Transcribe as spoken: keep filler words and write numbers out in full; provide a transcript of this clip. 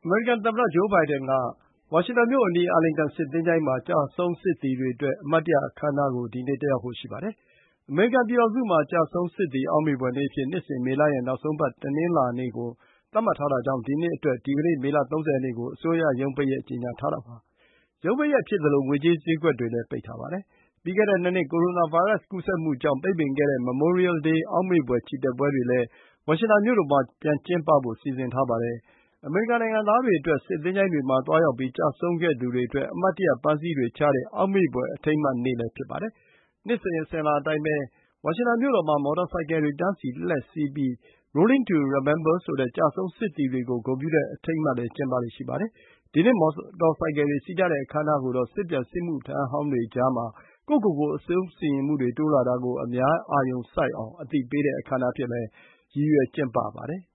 အမေရိကန်သမ္မတဂျိုးဘိုင်ဒန်ကဝါရှင်တန်မြို့အနီးအာလင်တန်စစ်သင်္ချိုင်းမှာကျဆုံးစစ်သည်တွေအတွက်အမှတ်တရအခမ်းအနားကိုဒီနေ့တက်ရောက်ဖို့ရှိပါတယ်။အမေရိကန်ပြည်ထောင်စုမှာကျဆုံးစစ်သည်အောက်မေ့ဖွယ်နေ့အဖြစ်နှစ်စဉ်မေလရဲ့နောက်ဆုံးပတ်တနင်္လာနေ့ကိုသတ်မှတ်ထားတာကြောင့်ဒီနှစ်အတွက်ဒီကနေ့မေလသုံးဆယ်ရက်နေ့ကိုအစိုးရရုံးပိတ်ရက်ကြေညာထားတာပါ။ရုံးပိတ်ရက်ဖြစ်သလိုငွေကြေးဈေးကွက်တွေလည်းပိတ်ထားပါတယ်။ပြီးခဲ့တဲ့နှစ်နှစ်ကိုရိုနာဗိုင်းရပ်စ်ကူးစက်မှုကြောင့်ပိတ်ပင်ခဲ့တဲ့ Memorial Day အောက်မေ့ဖွယ်ချီတက်ပွဲတွေလည်းဝါရှင်တန်မြို့တော်မှာပြန်ကျင်းပဖို့စီစဉ်ထားပါတယ်။အမေရိကန်နိုင်ငံသားတွေအတွက်စစ်သင်္ချိုင်းတွေမှာသွားရောက်ပြီးကျဆုံးခဲ့သူတွေအတွက်အမှတ်တရပန်းစည်းတွေချတဲ့အောက်မေ့ဖွယ်အထိမ်းအမှတ်နေ့လည်းဖြစ်ပါတယ်။နှစ်စဉ်အစဉ်အလာအတိုင်းပဲဝါရှင်တန်မြို့တော်မှာမော်တော်ဆိုင်ကယ်တွေတန်းစီလှည့်စီးပြီး Rolling to Remember ဆိုတဲ့ကျဆုံးစစ်သည်တွေကိုဂုဏ်ပြုတဲ့အထိမ်းအမှတ်လည်းကျင်းပလေ့ရှိပါတယ်။ဒီနှစ်မော်တော်ဆိုင်ကယ်တွေစီးကြတဲ့အခမ်းအနားကိုတော့စစ်ပြန်စစ်မှုထမ်းဟောင်းတွေကြားမှာကိုယ့်ကိုယ်ကိုအဆုံးစီရင်မှုတွေတိုးလာတာကိုအများအာရုံစိုက်အောင်အသိပေးတဲ့အခမ်းအနားအဖြစ်လည်းရည်ရွယ်ကျင်းပပါတယ်။